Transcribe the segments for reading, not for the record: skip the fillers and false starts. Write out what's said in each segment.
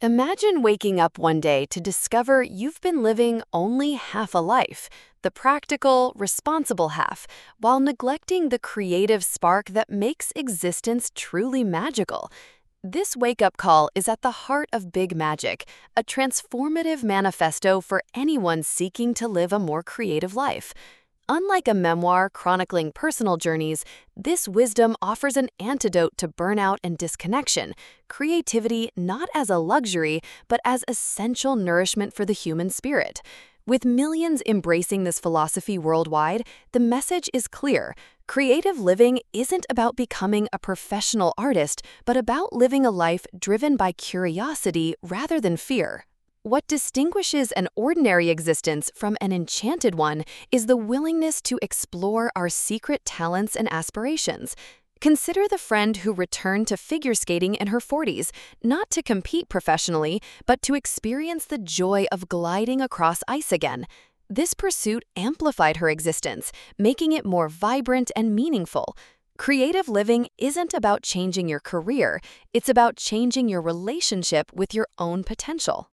Imagine waking up one day to discover you've been living only half a life, the practical, responsible half, while neglecting the creative spark that makes existence truly magical. This wake up call is at the heart of Big Magic, a transformative manifesto for anyone seeking to live a more creative life. Unlike a memoir chronicling personal journeys, this wisdom offers an antidote to burnout and disconnection, creativity not as a luxury, but as essential nourishment for the human spirit. With millions embracing this philosophy worldwide, the message is clear. Creative living isn't about becoming a professional artist, but about living a life driven by curiosity rather than fear. What distinguishes an ordinary existence from an enchanted one is the willingness to explore our secret talents and aspirations. Consider the friend who returned to figure skating in her 40s, not to compete professionally, but to experience the joy of gliding across ice again. This pursuit amplified her existence, making it more vibrant and meaningful. Creative living isn't about changing your career, it's about changing your relationship with your own potential.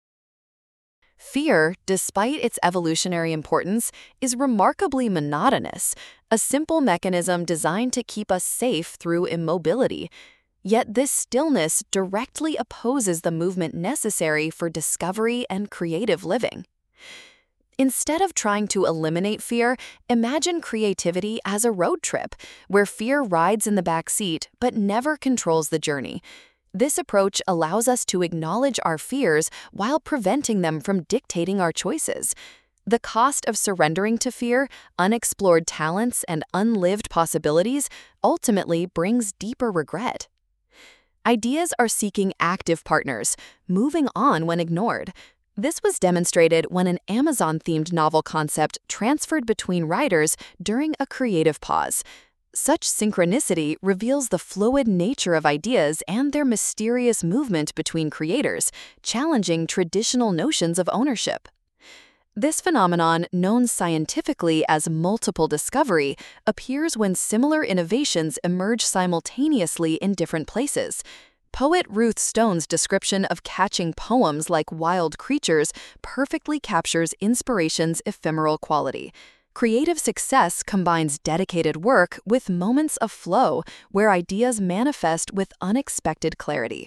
Fear, despite its evolutionary importance, is remarkably monotonous, a simple mechanism designed to keep us safe through immobility. Yet this stillness directly opposes the movement necessary for discovery and creative living. Instead of trying to eliminate fear, imagine creativity as a road trip, where fear rides in the back seat but never controls the journey. This approach allows us to acknowledge our fears while preventing them from dictating our choices. The cost of surrendering to fear, unexplored talents, and unlived possibilities ultimately brings deeper regret. Ideas are seeking active partners, moving on when ignored. This was demonstrated when an Amazon-themed novel concept transferred between writers during a creative pause. Such synchronicity reveals the fluid nature of ideas and their mysterious movement between creators, challenging traditional notions of ownership. This phenomenon, known scientifically as multiple discovery, appears when similar innovations emerge simultaneously in different places. Poet Ruth Stone's description of catching poems like wild creatures perfectly captures inspiration's ephemeral quality. Creative success combines dedicated work with moments of flow where ideas manifest with unexpected clarity.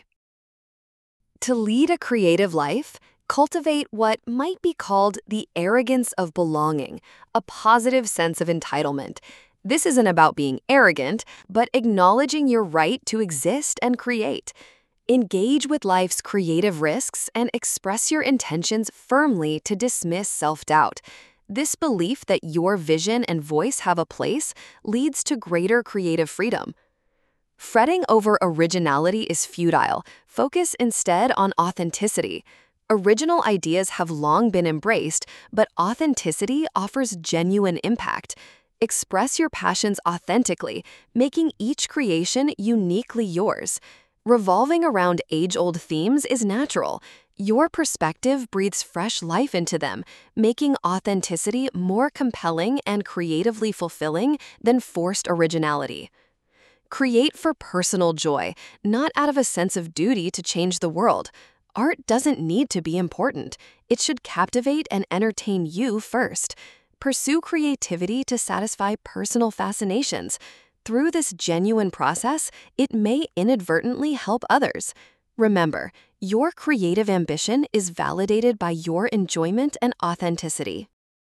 To lead a creative life, cultivate what might be called the arrogance of belonging, a positive sense of entitlement. This isn't about being arrogant, but acknowledging your right to exist and create. Engage with life's creative risks and express your intentions firmly to dismiss self-doubt. This belief that your vision and voice have a place leads to greater creative freedom. Fretting over originality is futile. Focus instead on authenticity. Original ideas have long been embraced, but authenticity offers genuine impact. Express your passions authentically, making each creation uniquely yours. Revolving around age-old themes is natural. Your perspective breathes fresh life into them, making authenticity more compelling and creatively fulfilling than forced originality. Create for personal joy, not out of a sense of duty to change the world. Art doesn't need to be important. It should captivate and entertain you first. Pursue creativity to satisfy personal fascinations. Through this genuine process, it may inadvertently help others. Remember, your creative ambition is validated by your enjoyment and authenticity.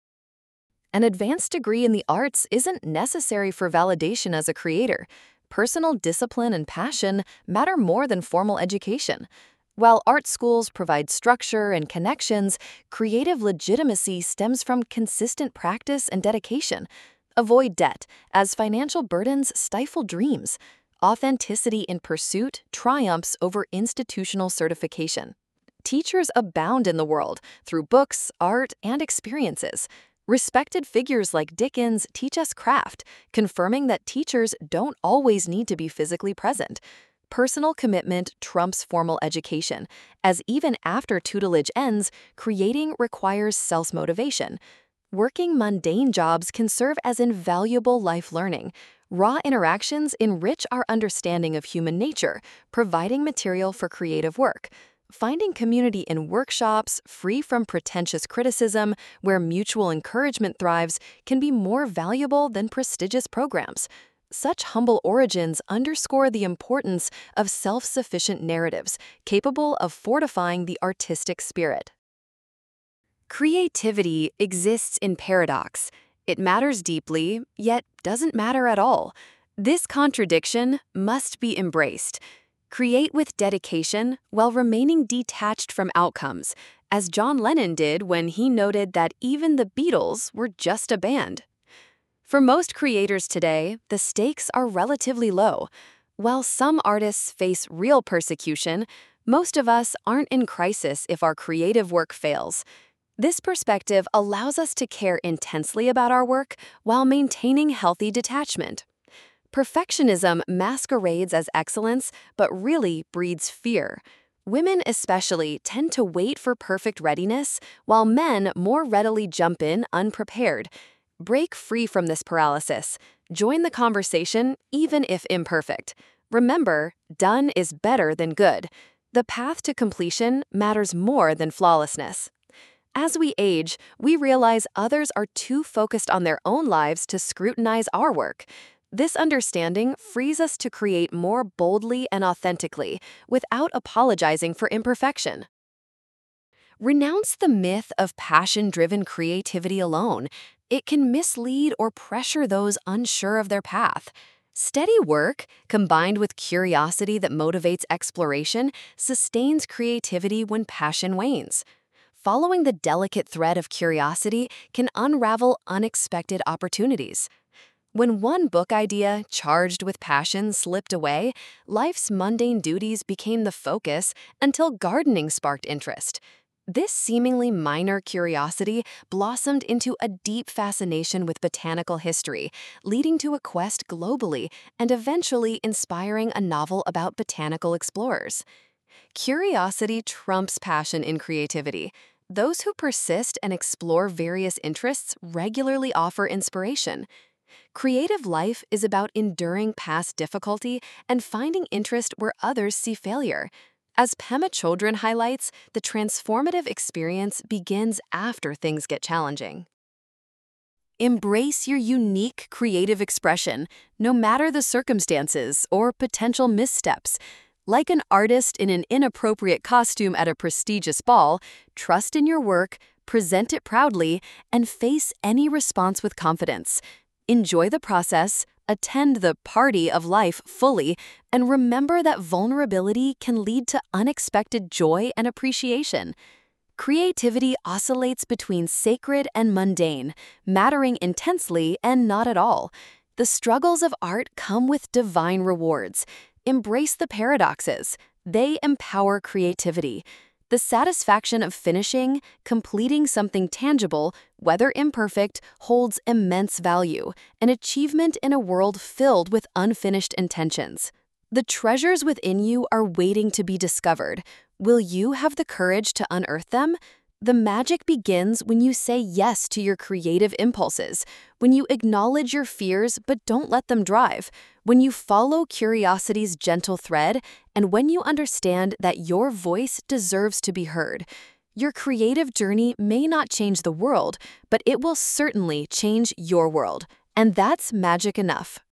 An advanced degree in the arts isn't necessary for validation as a creator. Personal discipline and passion matter more than formal education. While art schools provide structure and connections, creative legitimacy stems from consistent practice and dedication. Avoid debt, as financial burdens stifle dreams. Authenticity in pursuit triumphs over institutional certification. Teachers abound in the world through books, art, and experiences. Respected figures like Dickens teach us craft, confirming that teachers don't always need to be physically present. Personal commitment trumps formal education, as even after tutelage ends, creating requires self-motivation. Working mundane jobs can serve as invaluable life learning. Raw interactions enrich our understanding of human nature, providing material for creative work. Finding community in workshops, free from pretentious criticism, where mutual encouragement thrives, can be more valuable than prestigious programs. Such humble origins underscore the importance of self-sufficient narratives, capable of fortifying the artistic spirit. Creativity exists in paradox. It matters deeply, yet doesn't matter at all. This contradiction must be embraced. Create with dedication while remaining detached from outcomes, as John Lennon did when he noted that even the Beatles were just a band. For most creators today, the stakes are relatively low. While some artists face real persecution, most of us aren't in crisis if our creative work fails. This perspective allows us to care intensely about our work while maintaining healthy detachment. Perfectionism masquerades as excellence, but really breeds fear. Women especially tend to wait for perfect readiness, while men more readily jump in unprepared. Break free from this paralysis. Join the conversation, even if imperfect. Remember, done is better than good. The path to completion matters more than flawlessness. As we age, we realize others are too focused on their own lives to scrutinize our work. This understanding frees us to create more boldly and authentically, without apologizing for imperfection. Renounce the myth of passion-driven creativity alone. It can mislead or pressure those unsure of their path. Steady work, combined with curiosity that motivates exploration, sustains creativity when passion wanes. Following the delicate thread of curiosity can unravel unexpected opportunities. When one book idea, charged with passion, slipped away, life's mundane duties became the focus until gardening sparked interest. This seemingly minor curiosity blossomed into a deep fascination with botanical history, leading to a quest globally and eventually inspiring a novel about botanical explorers. Curiosity trumps passion in creativity. Those who persist and explore various interests regularly offer inspiration. Creative life is about enduring past difficulty and finding interest where others see failure. As Pema Chodron highlights, the transformative experience begins after things get challenging. Embrace your unique creative expression, no matter the circumstances or potential missteps. Like an artist in an inappropriate costume at a prestigious ball, trust in your work, present it proudly, and face any response with confidence. Enjoy the process, attend the party of life fully, and remember that vulnerability can lead to unexpected joy and appreciation. Creativity oscillates between sacred and mundane, mattering intensely and not at all. The struggles of art come with divine rewards. Embrace the paradoxes. They empower creativity. The satisfaction of finishing, completing something tangible, whether imperfect, holds immense value, an achievement in a world filled with unfinished intentions. The treasures within you are waiting to be discovered. Will you have the courage to unearth them? The magic begins when you say yes to your creative impulses, when you acknowledge your fears but don't let them drive, when you follow curiosity's gentle thread, and when you understand that your voice deserves to be heard. Your creative journey may not change the world, but it will certainly change your world, and that's magic enough.